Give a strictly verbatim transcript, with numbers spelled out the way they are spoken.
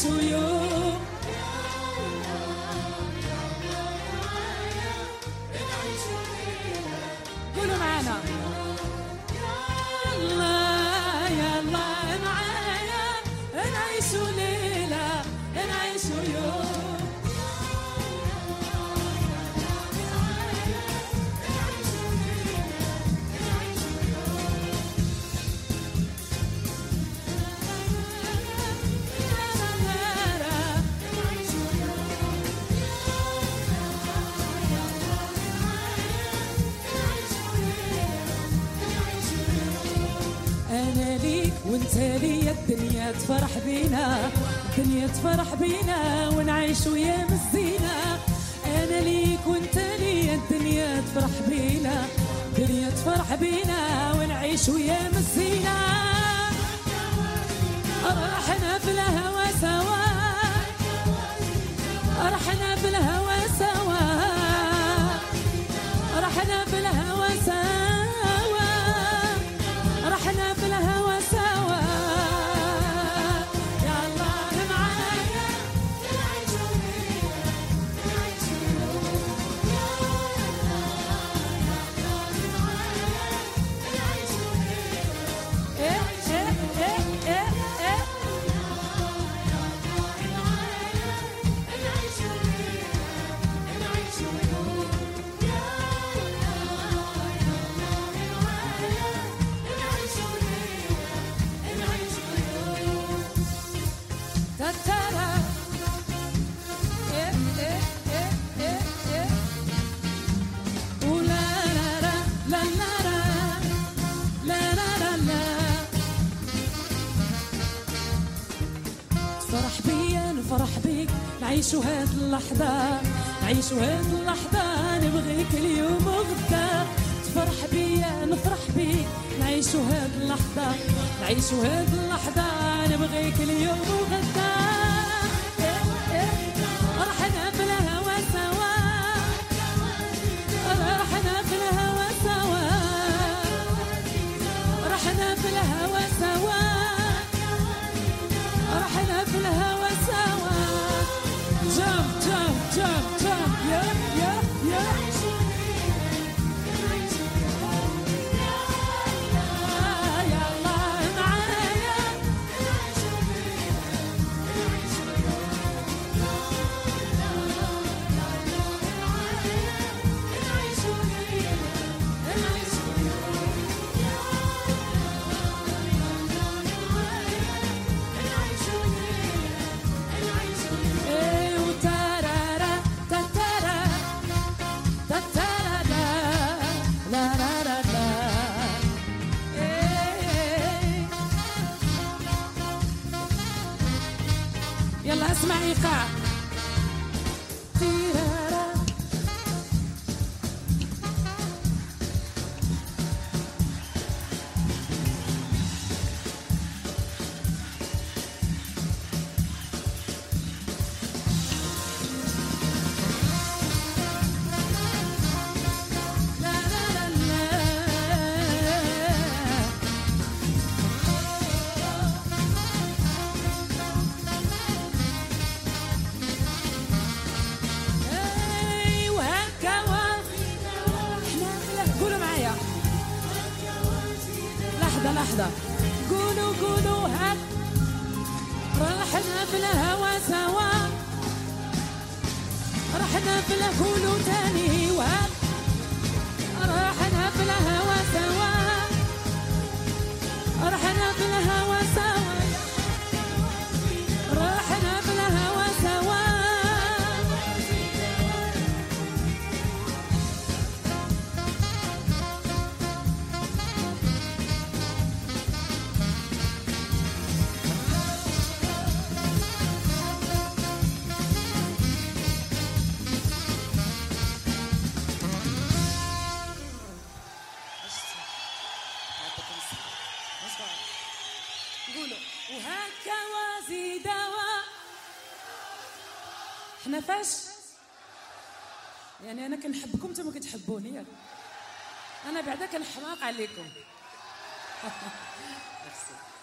نعيشوا يوم. قولوا معانا يلا يلا معايا نعيشوا ليلة نعيشوا يوم. أنا ليك وانت لي الدنيا تفرح بينا، الدنيا تفرح بينا ونعيش ويا الزينة. أنا ليك وانت لي الدنيا تفرح بينا، الدنيا تفرح بينا ونعيش ويا الزينة. رحنا في الهوى سوا، رحنا في الهوى سوا، رحنا في الهوى سوا، رحنا في الهوى سوا. يا الله معايا نعيشوا ليلة نعيشوا يوم. يا الله معايا نعيشوا ليلة. إيه إيه إيه إيه إيه. يا الله معايا نعيشوا ليلة نعيشوا يوم. يا الله يا الله معايا نعيشوا ليلة نعيشوا يوم. تترى إيه إيه إيه إيه إيه. ولا لا لا لا لا لا لا لا لا. تفرح بيا نفرح بيك نعيشوا هاد اللحظة، نعيشوا هاد اللحظة نبغيك اليوم وغدا. تفرح بيا نفرح بيك نعيشوا هاد اللحظة، نعيشوا هاد اللحظة نبغيك اليوم وغدا. رحنا في الهوى سوا، رحنا في الهوى سوا، رحنا في الهوى سوا، رحنا في الهوى سوا. جم جم جم جم يا يا يا. يا الله معايا إيه وتارارا تتارا تتارا لا لا لا لا لا. إيه يلا اسمع ايقاع. تيرارا لا لا لا لا. إيه وهكا احنا قولوا معايا لحظة لحظة. قولوا قولوا هك. رحنا في الهوى سوا، رحنا في الهوى. قولوا تاني وهك. رحنا في الهوى سوا، رحنا في الهوى سوا، رحنا في الهوى سوا. قولوا وهكا وزيدوا. احنا فاش يعني انا كنحبكم انتم ما كتحبوني ياك. انا بعدا كنحماق عليكم.